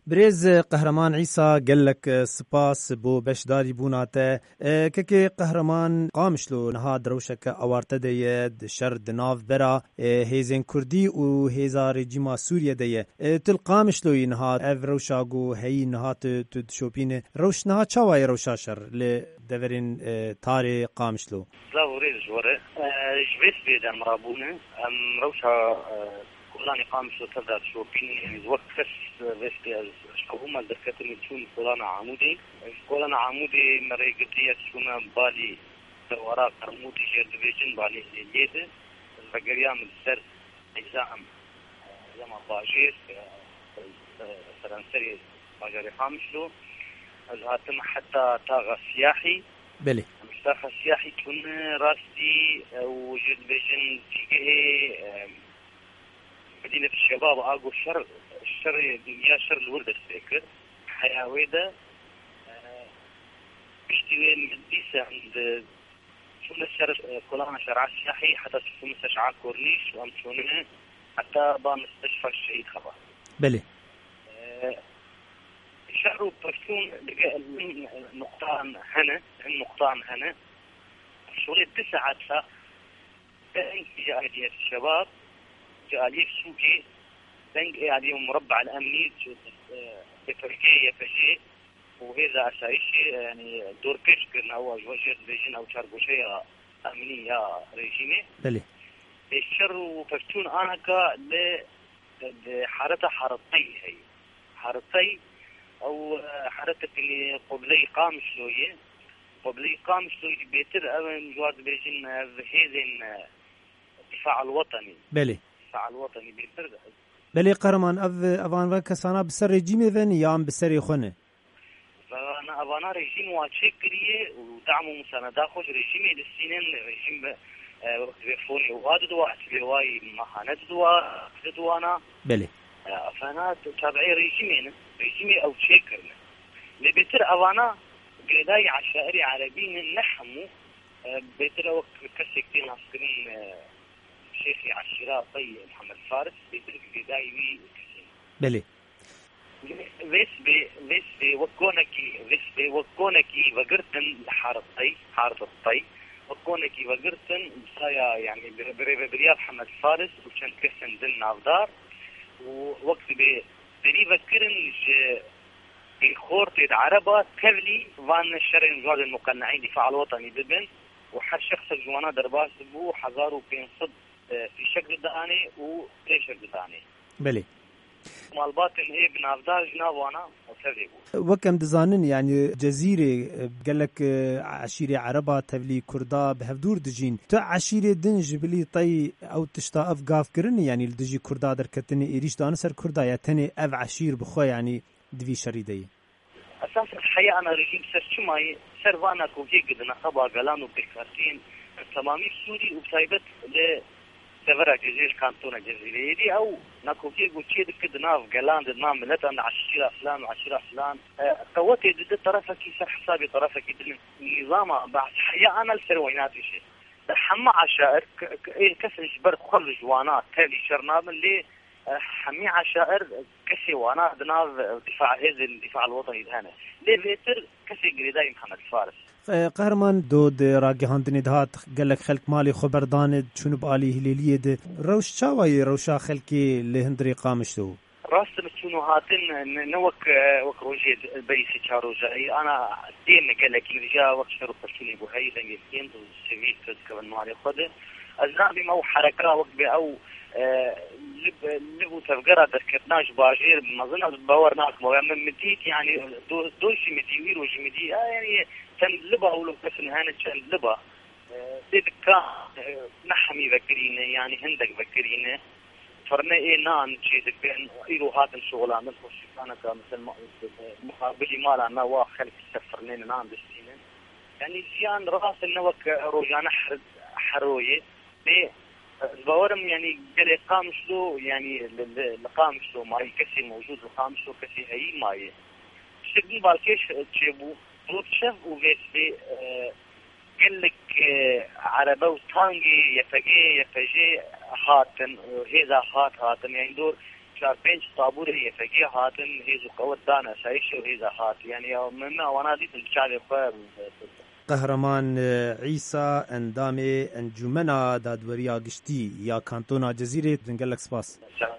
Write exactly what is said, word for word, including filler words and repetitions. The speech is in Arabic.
بريز قهرمان عيسى قال لك سباس بو بشداري بوناته ككي قهرمان قامشلو نها دروشك اوارته ديد شر دناف برا هيزين كردي و هيزا ريجيما سوريا دي تل قامشلو نها اف روشاغو هي نها تشوبين روش نها چاواي روشاشر لدورين تاري قامشلو لا وريز وره جبس بيدان مرابونه ام روشا كلاني قامشلو تبدا تشوبين يعني وقت كس فيستي هما دكتور تشون كلنا عمودي كلنا عمودي مريقتي تشونا بالي وراء عمودي جرد بيجن بالي جيد البقريان السر اجزاء زما باجير فرنسي باجري خامشلو هاتم حتى طاغة سياحي بلي مشتاق سياحي تكون راستي وجد بيجن تيجي مدينة الشباب اقو الشر الشر يا شر الورد السكر حياويدا بيشتوي مديسة عند شون الشر كلنا شرع سياحي حتى تكون مستشعى كورنيش وامشونه حتى با مستشفى الشهيد خبر بلي الشهر بشتون نقطان هنا النقطان هنا شغل تسعة سا جاء الشباب جاء ليه سوقي بنك عليهم مربع الأمني بتركيا فجي وهذا أساسي يعني دور كيش كنا هو وجه ريجين أو شربوشية أمنية ريجيمي. بلي. الشر وفشتون أنا كا ل حارته حارتي هي حارتي أو حارته اللي قبلي قام شوية قبلي قام شوية بيتر أبن جواد بيجين هذين الدفاع الوطني. بلي. الدفاع الوطني بيتر. بلي قرمان أف أفان وكسانا بسر رجيم ذن يام بسر خنه. فأنا أفانا رجيم واتشكريه ودعم مساندة خوش رجيمي للسنين رجيم بفوني وهذا دواء تبواي مهانة دواء دوانا. بلي. فأنا تابعي رجيمين رجيمي أو تشكرنا. اللي بيتر أفانا قداي عشائري عربيين نحمو بيتر وقت كسكتين عسكرين شيخي عشيراء طي محمد فارس بيترك بدايوي بلي بس بي بس بي وكونكي بس بي وكونكي وقرتن حارتي حارة الطي وكونكي وقرتن بسايا يعني برياب محمد فارس وشان كسن دن نافدار ووقت بي بريبا كرن الخورت العربة كبلي وان الشرع نجواد المقنعين دفاع الوطني ببن وحر شخص الجوانا درباس بو حزارو بين صد في شكل داني وفي شكل داني. بلي. مال باطن هي بنافدار جنابوانا وكذبوا. وكم دزانن يعني جزيرة قال لك عشيرة عربة تبلي كردا بهفدور دجين. تا عشيرة دنج بلي طي أو تشتا أف قاف كرني يعني الدجي كردا دركتني إيريش دانسر كردا يا تاني أف عشير بخوا يعني دفي شريدي. أساس الحقيقة أنا رجيم سرشماي سروانا كوجي قدنا خبا قلان وبكارتين تمامي سوري وبسايبت ل سفر جزيرة كانتونا جزيرة دي أو ناكوكي قوتشي دك دناف قلان دنا ملتا عشرة فلان وعشرة فلان قوتي ضد طرفك سر حسابي طرفك نظام بعد حياة أنا السرويناتي شيء حما عشائر إيه كسر جبر خل جوانات تالي شرناب اللي حمي عشائر كسي وانا دناف دفاع هذا الدفاع الوطني هنا ليه بيتر كسي قريداي محمد فارس قهرمان دود راقي هاندني دهات قال لك خلق مالي خبر داند شنو بقالي هليلية ده روش شاوي روشا خلقي لهندري قامشتو راس شنو هاتن نوك وك روجي البيسي شاروجاي انا دين قال لك رجا وقت شرط شنو بهي لين سيفيل كذا مالي خده الزابي مو حركه وقت او لب لبو تفجرة دركتناش باجير مظنة باورناك مو من مديت يعني دو دوشي مديوير وجي مدي يعني كان لبا أولو كسن هانت كان لبا تذكر نحمي بكرينه يعني هندك بكرينه فرنا إيه نان شيء بين إيرو هذا الشغلان مثل أنا كمثل مقابلي مالا أنا واخلك سفرنين نان بسينه يعني زيان راس النوك روجانا حرد حروية ليه البورم يعني قال قامشلو يعني القامشلو ماي كسي موجود القامشلو كسي هي ماي شغل بالكيش تشبو بوتشف وفيسبي قال لك عربه وطانجي يفجي يفجي هاتن هذا هات هاتن يعني دور چار پنج طابور هي فقيه هاتن هي قوت دانا سايش وهي هات يعني من وانا دي الشعب خير قهرمان عیسی اندام انجمنا دادوریا گشتی یا کانتونا جزیره دنگلک سپاس.